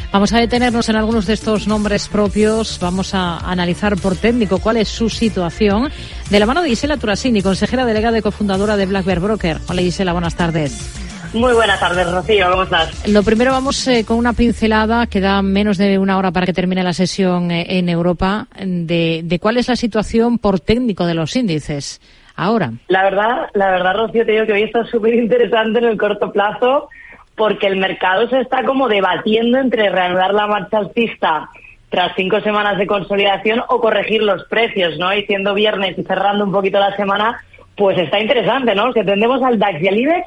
Vamos a detenernos en algunos de estos nombres propios. Vamos a analizar por técnico cuál es su situación. De la mano de Gisela Turasini, consejera delegada y cofundadora de Black Bear Broker. Hola Gisela, buenas tardes. Muy buenas tardes, Rocío, ¿cómo estás? Lo primero, vamos con una pincelada, queda menos de una hora para que termine la sesión en Europa, de cuál es la situación por técnico de los índices ahora. La verdad, Rocío, te digo que hoy está súper interesante en el corto plazo, porque el mercado se está como debatiendo entre reanudar la marcha alcista tras 5 semanas de consolidación o corregir los precios, ¿no? Y siendo viernes y cerrando un poquito la semana, pues está interesante, ¿no? Si atendemos al DAX y al IBEX,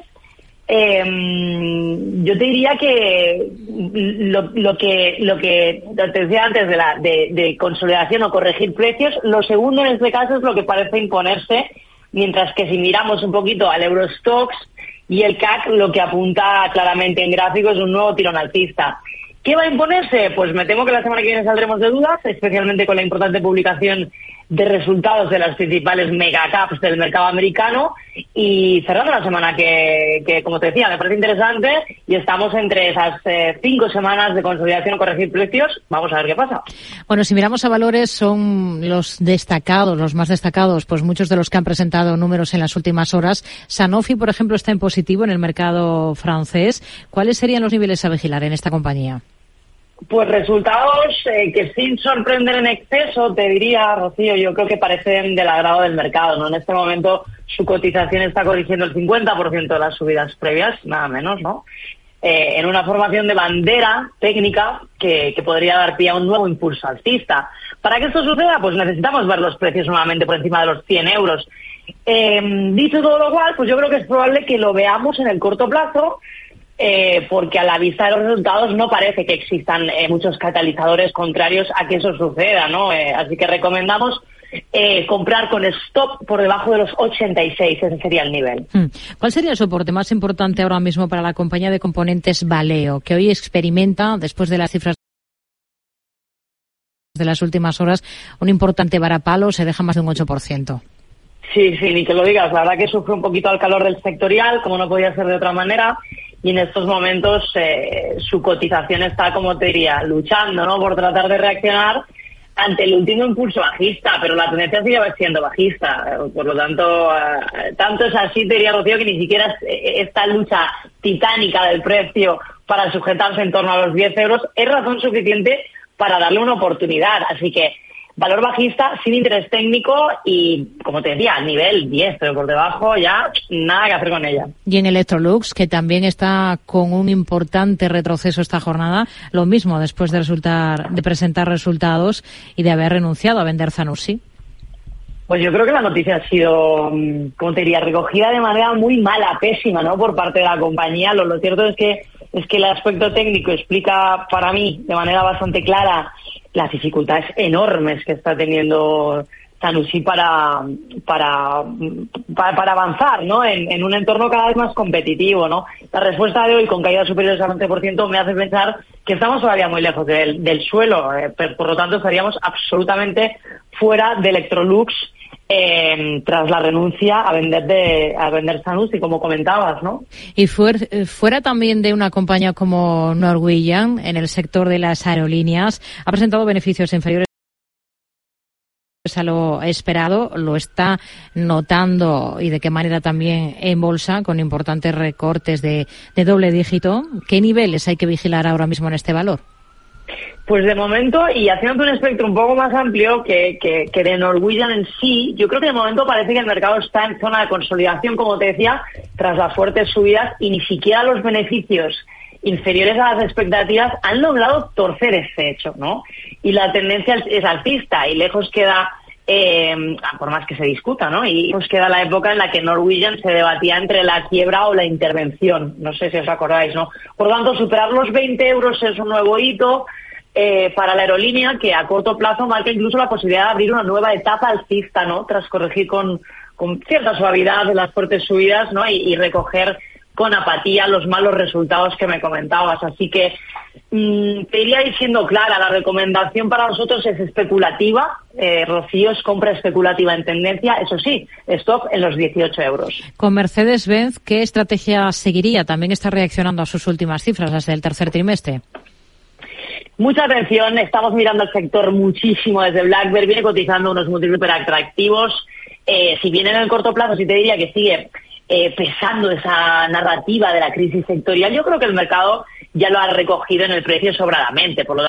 yo te diría que lo que te decía antes de consolidación o corregir precios, lo segundo en este caso es lo que parece imponerse, mientras que si miramos un poquito al Eurostoxx y el CAC, lo que apunta claramente en gráficos es un nuevo tirón alcista. ¿Qué va a imponerse? Pues me temo que la semana que viene saldremos de dudas, especialmente con la importante publicación de resultados de las principales megacaps del mercado americano, y cerrando la semana que como te decía, me parece interesante, y estamos entre esas 5 semanas de consolidación o corregir precios. Vamos a ver qué pasa. Bueno, si miramos a valores, son los destacados, los más destacados, pues muchos de los que han presentado números en las últimas horas. Sanofi, por ejemplo, está en positivo en el mercado francés. ¿Cuáles serían los niveles a vigilar en esta compañía? Pues resultados que sin sorprender en exceso, te diría, Rocío, yo creo que parecen del agrado del mercado, ¿no? En este momento su cotización está corrigiendo el 50% de las subidas previas, nada menos, ¿no? En una formación de bandera técnica que podría dar pie a un nuevo impulso alcista. Para que esto suceda, pues necesitamos ver los precios nuevamente por encima de los 100 euros. Dicho todo lo cual, pues yo creo que es probable que lo veamos en el corto plazo, porque a la vista de los resultados no parece que existan muchos catalizadores contrarios a que eso suceda, ¿no? Así que recomendamos comprar con stop por debajo de los 86, ese sería el nivel. ¿Cuál sería el soporte más importante ahora mismo para la compañía de componentes Valeo, que hoy experimenta, después de las cifras de las últimas horas, un importante varapalo, se deja más de un 8%? Sí, ni que lo digas. La verdad que sufre un poquito al calor del sectorial, como no podía ser de otra manera, y en estos momentos su cotización está, como te diría, luchando, ¿no?, por tratar de reaccionar ante el último impulso bajista, pero la tendencia sigue siendo bajista. Por lo tanto, tanto es así, te diría, Rocío, que ni siquiera esta lucha titánica del precio para sujetarse en torno a los 10 euros es razón suficiente para darle una oportunidad. Así que valor bajista, sin interés técnico y, como te decía, nivel 10, pero por debajo ya nada que hacer con ella. Y en Electrolux, que también está con un importante retroceso esta jornada, lo mismo después de presentar resultados y de haber renunciado a vender Zanussi. Pues yo creo que la noticia ha sido, como te diría, recogida de manera muy mala, pésima, ¿no?, por parte de la compañía. Lo cierto es que el aspecto técnico explica para mí de manera bastante clara las dificultades enormes que está teniendo Zanussi para avanzar, ¿no?, en un entorno cada vez más competitivo, ¿no? La respuesta de hoy, con caídas superiores al 11%, me hace pensar que estamos todavía muy lejos del suelo, por lo tanto estaríamos absolutamente fuera de Electrolux tras la renuncia a vender Zanussi, como comentabas, ¿no? Y fuera también de una compañía como Norwegian, en el sector de las aerolíneas, ha presentado beneficios inferiores a lo esperado, lo está notando, y de qué manera también en bolsa, con importantes recortes de doble dígito. ¿Qué niveles hay que vigilar ahora mismo en este valor? Pues de momento, y haciendo un espectro un poco más amplio que de Norwegian en sí, yo creo que de momento parece que el mercado está en zona de consolidación, como te decía, tras las fuertes subidas, y ni siquiera los beneficios inferiores a las expectativas han logrado torcer este hecho, ¿no? Y la tendencia es alcista, y lejos queda, por más que se discuta, ¿no?, y lejos queda la época en la que Norwegian se debatía entre la quiebra o la intervención. No sé si os acordáis, ¿no? Por lo tanto, superar los 20 euros es un nuevo hito para la aerolínea, que a corto plazo marca incluso la posibilidad de abrir una nueva etapa alcista, ¿no?, tras corregir con cierta suavidad de las fuertes subidas, ¿no?, y recoger con apatía los malos resultados que me comentabas. Así que te iría diciendo clara, la recomendación para nosotros es especulativa, Rocío, es compra especulativa en tendencia, eso sí, stop en los 18 euros. Con Mercedes-Benz, ¿qué estrategia seguiría? También está reaccionando a sus últimas cifras, las del tercer trimestre. Mucha atención, estamos mirando el sector muchísimo desde BlackBerry, viene cotizando unos múltiplos súper atractivos. Si bien en el corto plazo sí te diría que sigue pesando esa narrativa de la crisis sectorial, yo creo que el mercado ya lo ha recogido en el precio sobradamente. Por lo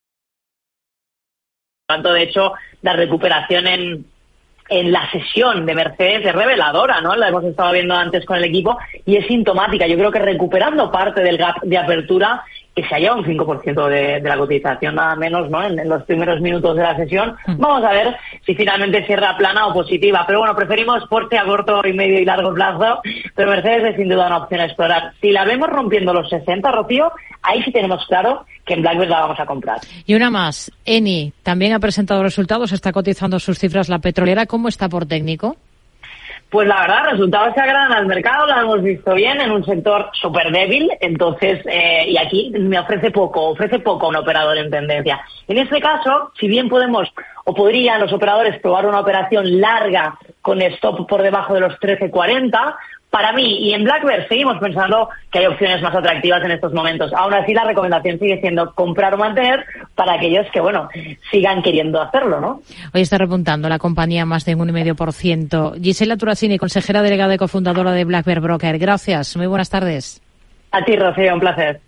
tanto, de hecho, la recuperación en la sesión de Mercedes es reveladora, ¿no? La hemos estado viendo antes con el equipo y es sintomática. Yo creo que recuperando parte del gap de apertura, que se halla un 5% de la cotización, nada menos, ¿no? En los primeros minutos de la sesión. Vamos a ver si finalmente cierra plana o positiva. Pero bueno, preferimos Porsche a corto y medio y largo plazo, pero Mercedes es sin duda una opción a explorar. Si la vemos rompiendo los 60, Rocío, ahí sí tenemos claro que en BlackBerry la vamos a comprar. Y una más, Eni también ha presentado resultados, está cotizando sus cifras la petrolera. ¿Cómo está por técnico? Pues la verdad, resultados que agradan al mercado, lo hemos visto bien en un sector súper débil, entonces, y aquí me ofrece poco un operador en tendencia. En este caso, si bien podemos o podrían los operadores probar una operación larga con stop por debajo de los 13.40, para mí y en BlackBerry seguimos pensando que hay opciones más atractivas en estos momentos. Aún así, la recomendación sigue siendo comprar o mantener para aquellos que, bueno, sigan queriendo hacerlo, ¿no? Hoy está repuntando la compañía más de 1,5%. Gisela Turacini, consejera delegada y cofundadora de BlackBerry Broker. Gracias, muy buenas tardes. A ti, Rocío, un placer.